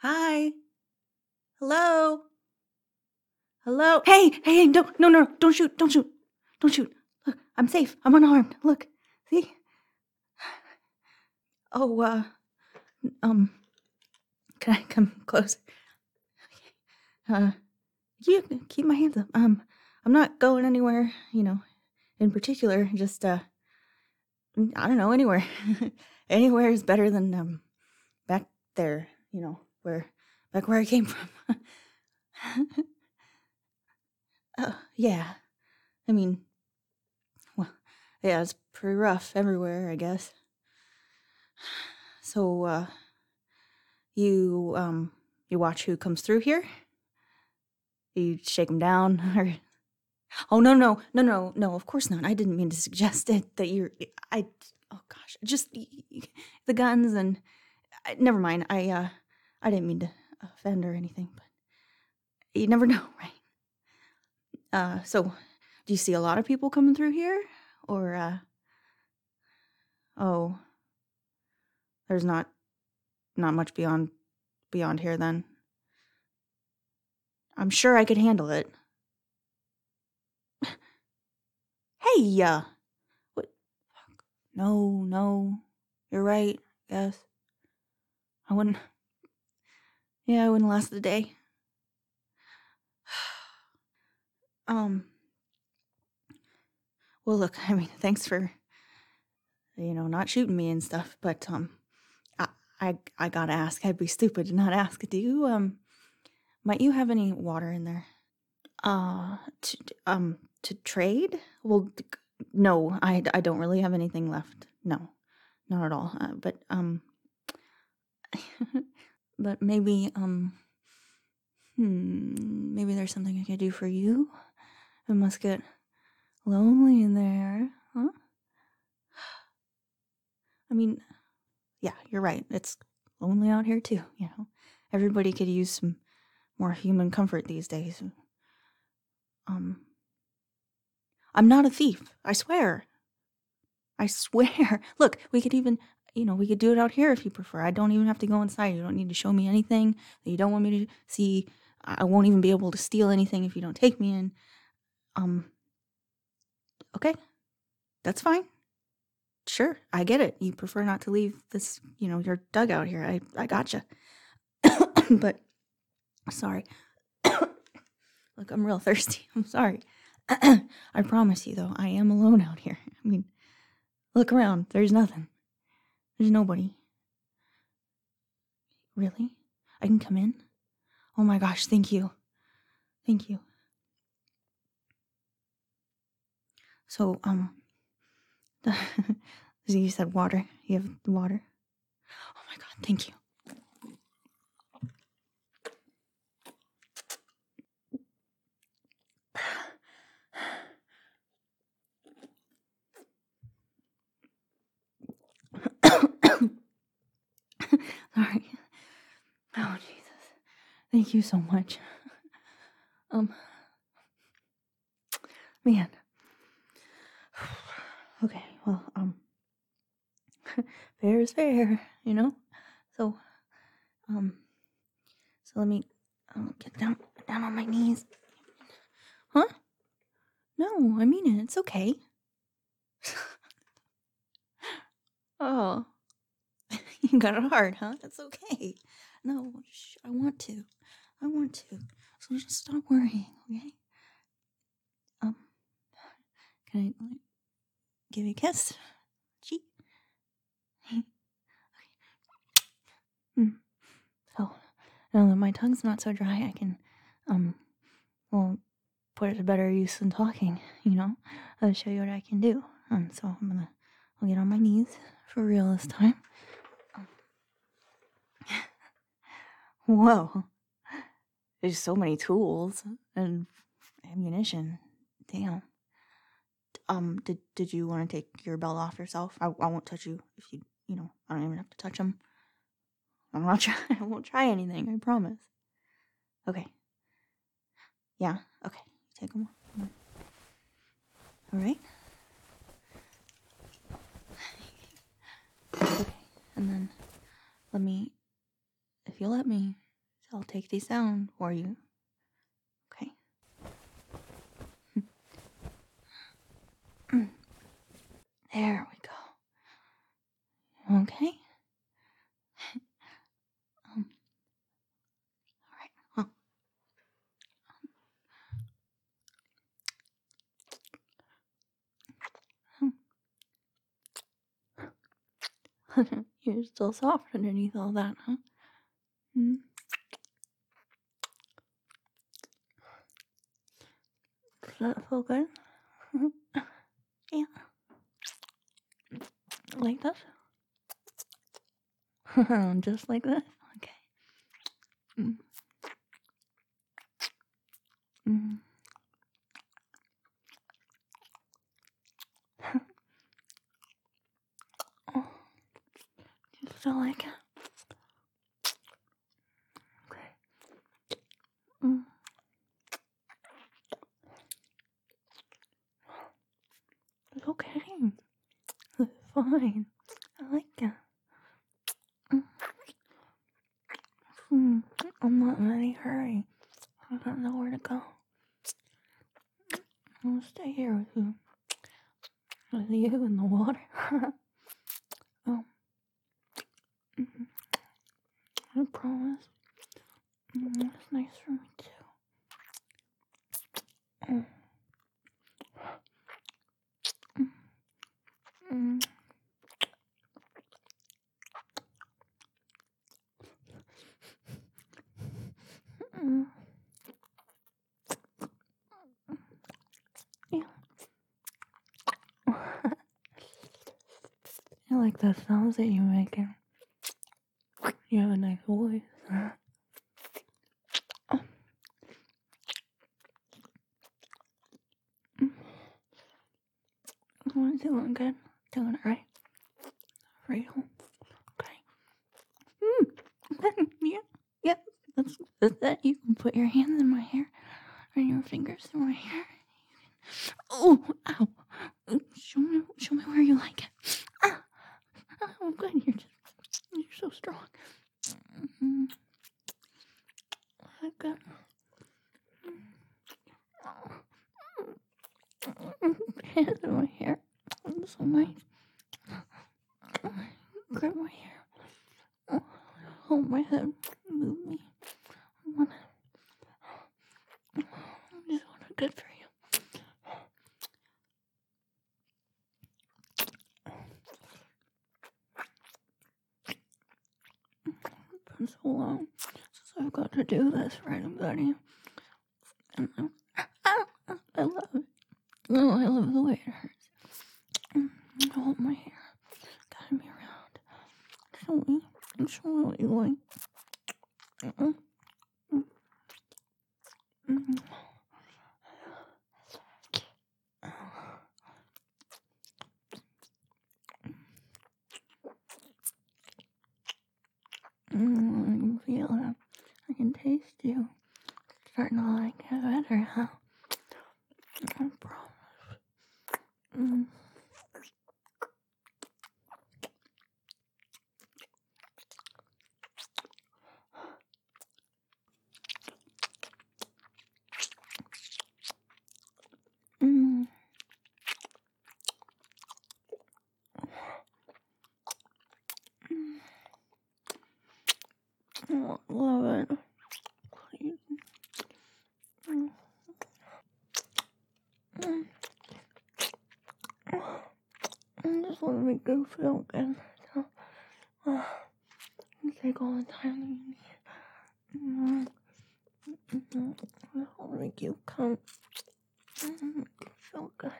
Hi. Hello. Hello. Hey, don't, no, don't shoot, don't shoot, don't shoot. Look, I'm safe. I'm unarmed. Look, see? Oh, um, can I come closer? Uh, you keep my hands up. I'm not going anywhere, in particular. Just, I don't know, anywhere. Anywhere is better than, back there, back where I came from. Yeah. I mean, well, yeah, it's pretty rough everywhere, I guess. So, you watch who comes through here? You shake them down, or... Oh, no, of course not. I didn't mean to suggest it, that oh gosh, just the guns and... never mind, I didn't mean to offend or anything, but you never know, right? So, do you see a lot of people coming through here? Or, oh, there's not much beyond here then? I'm sure I could handle it. Hey, what? No, you're right, yes. I wouldn't last the day. Well, look, I mean, thanks for, not shooting me and stuff, but, I gotta ask, I'd be stupid to not ask. Do you, might you have any water in there? To trade? Well, no, I don't really have anything left. No, not at all. But maybe, maybe there's something I could do for you. It must get lonely in there, huh? I mean, yeah, you're right. It's lonely out here too, Everybody could use some more human comfort these days. I'm not a thief. I swear. Look, we could even, we could do it out here if you prefer. I don't even have to go inside. You don't need to show me anything that you don't want me to see. I won't even be able to steal anything if you don't take me in. Okay. That's fine. Sure, I get it. You prefer not to leave this, your dugout here. I gotcha. But, sorry. Look, I'm real thirsty. I'm sorry. I promise you, though, I am alone out here. I mean, look around. There's nothing. There's nobody. Really? I can come in? Oh my gosh, thank you. Thank you. So, you said water. You have the water? Oh my god, thank you. Sorry. Oh, Jesus. Thank you so much. Man. Okay, well, fair is fair, So, so let me get down on my knees. Huh? No, I mean it. It's okay. Oh. You got it hard, huh? That's okay. No, I want to. So just stop worrying, okay? Can I give you a kiss? Cheek? Okay. So, now that my tongue's not so dry, I can, well, put it to better use than talking, I'll show you what I can do. So I'll get on my knees for real this time. Whoa. There's so many tools and ammunition. Damn. Did you want to take your belt off yourself? I won't touch you if you, I don't even have to touch them. I won't try anything, I promise. Okay. Yeah, okay. Take them off. All right. Okay, and then if you'll let me, I'll take these down for you. Okay. There we go. Okay. All right. Well, you're still soft underneath all that, huh? Mm. Does that feel good? Yeah. Like this? Just like that? Okay. Mm. Mm. Oh, you still like it? Okay. Mm. It's okay. It's fine. I like it. Mm. I'm not in any hurry. I don't know where to go. I'll stay here with you. With you in the water. Oh. Mm. I promise. It's nice for me too. Mm. Mm. Mm. Yeah. I like the sounds that you're making. You have a nice voice. I'm doing good. Doing it right. For you. Okay. Yeah. Yeah. That's that. You can put your hands in my hair. And your fingers in my hair. Oh, ow. Show me where you like it. Ah. Oh, good. You're so strong. Mm-hmm. Good. Hands in my hair. It's so nice. Grab my hair. Hold my head. Move me. I just want it good for you. It's been so long since I've got to do this, right, buddy? And I love it. No, I love the way it hurts. Hold my hair. Guide me around. Show me what you like. I can feel it. I can taste you. Starting to like it better, huh? I promise. Oh, love it. Please. Just let me go feel good. So, take all the time that you need. I'll make you come. Feel good.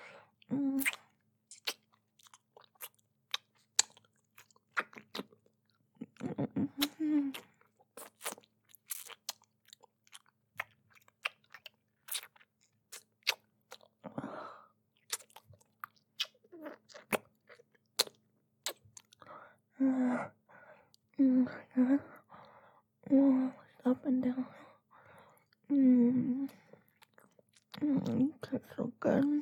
Up and down. That's so good.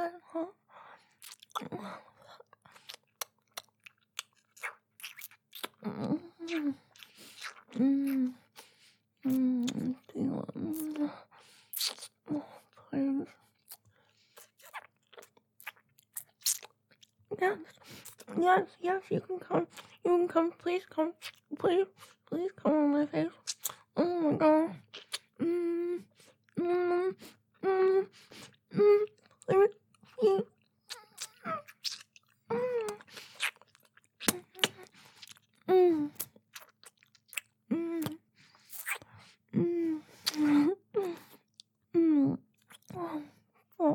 that, huh? Mm, mm, please. Yes, yes, you can come. You can come. Please come. Please come on my face. Oh my god. Mm, mm, mm, mm, please, please. Mm, mm, mm, mm, mm. Oh, fuck.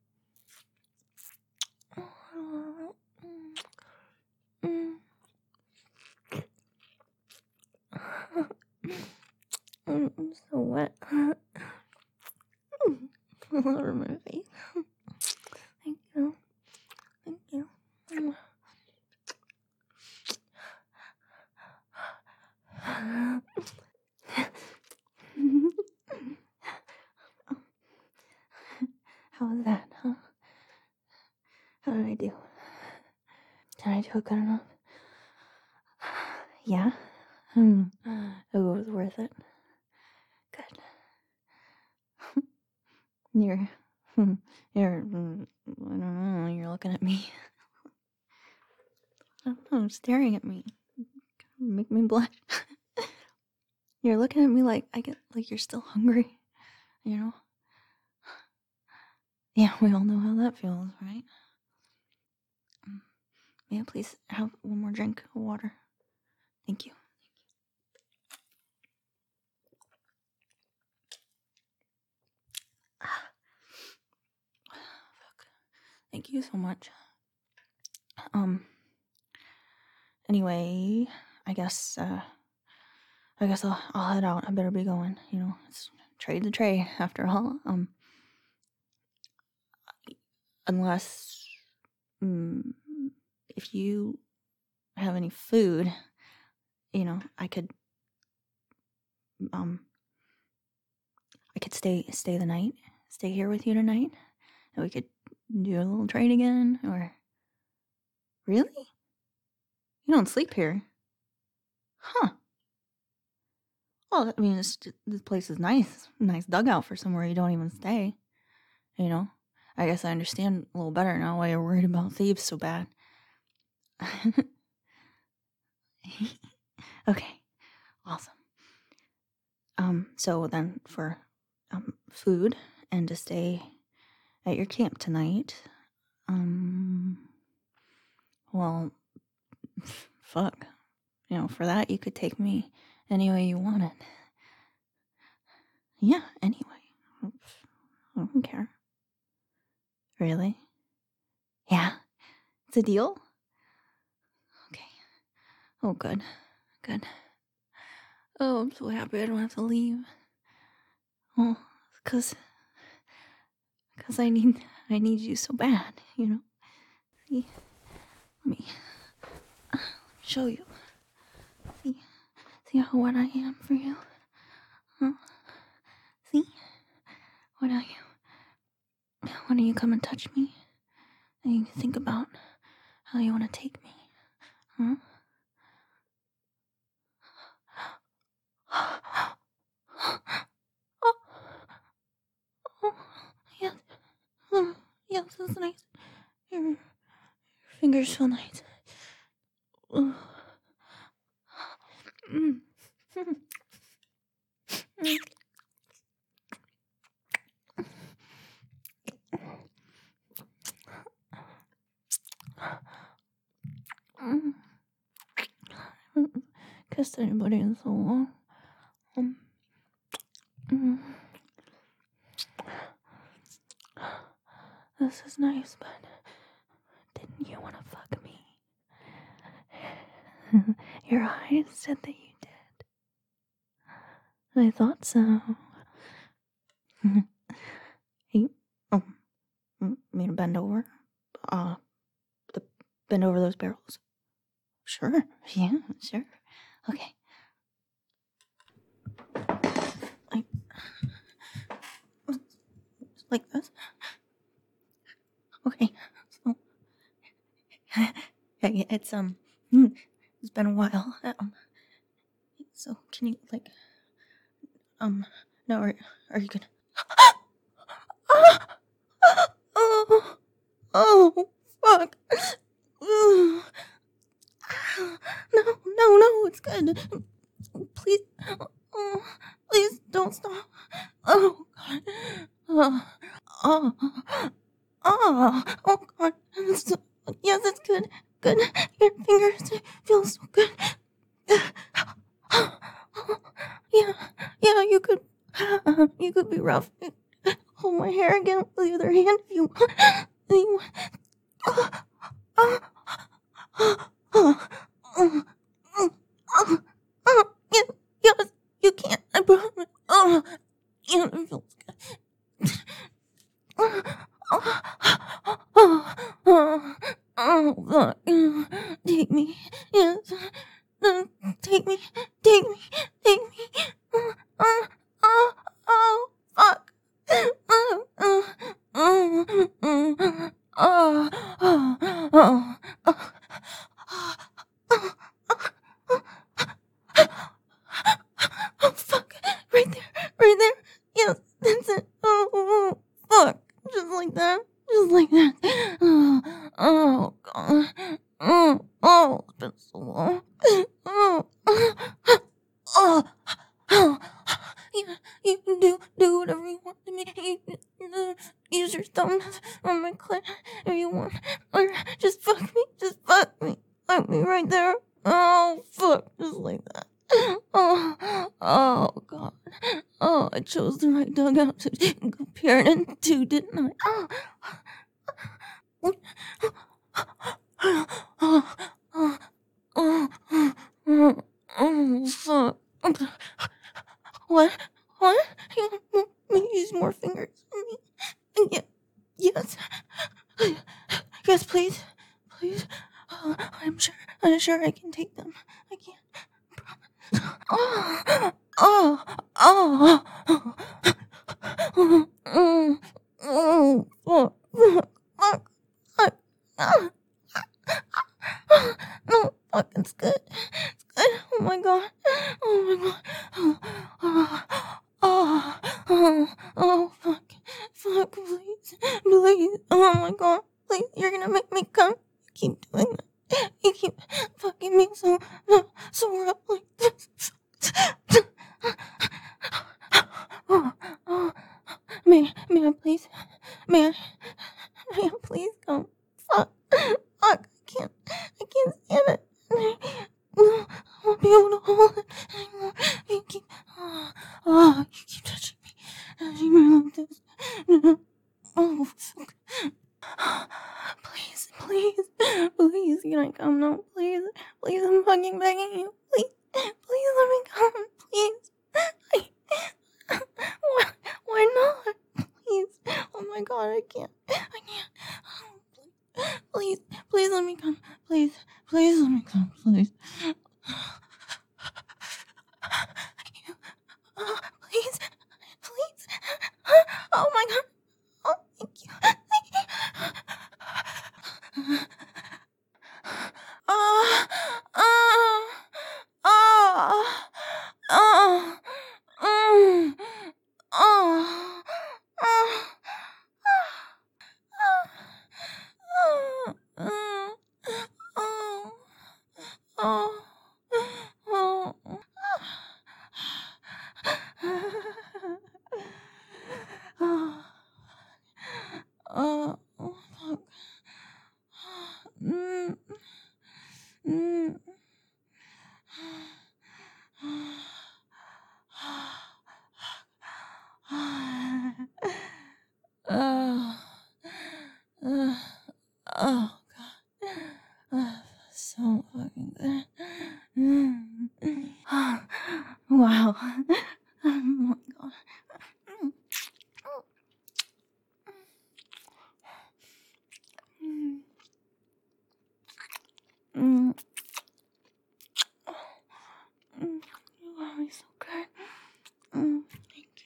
Mm, I'm so wet. All over my face. Thank you. Thank you. How was that, huh? How did I do? Did I do it good enough? Yeah? It was worth it. Good. You're, I don't know, you're looking at me. I don't know, staring at me. Make me blush. You're looking at me like you're still hungry, you know? Yeah, we all know how that feels, right? Yeah, please have one more drink of water. Thank you. Fuck. Thank you so much. Anyway, I guess I'll head out. I better be going. You know, it's trade the trade after all. Unless, if you have any food, you know, I could stay the night, stay here with you tonight, and we could do a little trade again. Or really, you don't sleep here, huh? Well, I mean, this place is nice dugout for somewhere you don't even stay. You know, I guess I understand a little better now why you're worried about thieves so bad. Okay, awesome. So then for food and to stay at your camp tonight, well, fuck. You know, for that you could take me any way you wanted. Yeah, anyway. I don't care. Really? Yeah? It's a deal? Okay. Oh, good. Good. Oh, I'm so happy I don't have to leave. Well, cause I need you so bad, you know? See? Let me show you. See how wet I am for you? Huh? See? Why don't you come and touch me? And you think about how you want to take me. Huh? Oh, yes. Yes, that's nice. Your fingers feel nice. Mm. Kissed anybody in so long. This is nice, but didn't you want to fuck me? Your eyes said that you did. I thought so. Hey, me to bend over? Bend over those barrels. Sure. Yeah, sure. Okay. Like this. Hey, it's been a while. So can you no, are you gonna? Oh, fuck. No, it's good. Please, oh, please don't stop. Oh, God. Oh, God. Yes, it's good. Good. Your fingers feel so good. Yeah, you could be rough. Hold my hair again with the other hand if you want. Yes, you can. I promise. Yeah, it feels good. Fuck. Take me. Yes. Take me. Take me. Take me. Fuck. Oh, fuck. Right there. Yes, that's it. Oh, fuck. Just like that. God. It's been so long. You can do whatever you want to me. You use your thumb on my clit if you want. Or just fuck me. Fuck me right there. Oh, fuck. Just like that. Oh, God. Oh, I chose the right dugout to compare it into, didn't I? Fuck. What? Use more fingers. Yeah. Yes. Yes, please. I'm sure I can take them. I can. Fuck. No, fuck, it's good. Oh my God. Fuck, please. Oh my God. Please, you're gonna make me come. You keep doing that. You keep fucking me so rough like this. May I please? May I please come? Fuck, I can't stand it. I won't be able to hold it anymore. You keep touching me like this. Oh, fuck. Please, can I come now? Please, I'm fucking begging you. Please let me come, please. Why not? Please. Oh my God, I can't. Please let me come. Please let me come, please. Please. Oh my God. Oh, thank you. Fuck. Oh God. So fucking good. Wow. Oh my God. You got me so good. Thank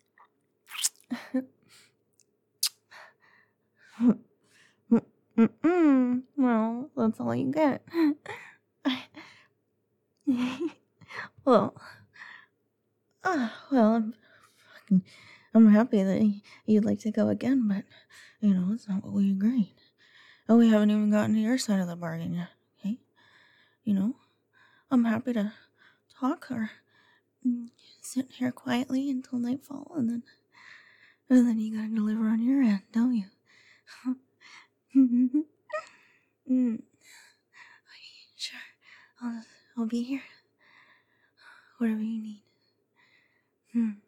you. that's all you get. Well, well, I'm happy that you'd like to go again, but, it's not what we agreed. And we haven't even gotten to your side of the bargain yet, okay? I'm happy to talk or sit here quietly until nightfall, and then you gotta deliver on your end, don't you? Sure, I'll be here. Whatever you need.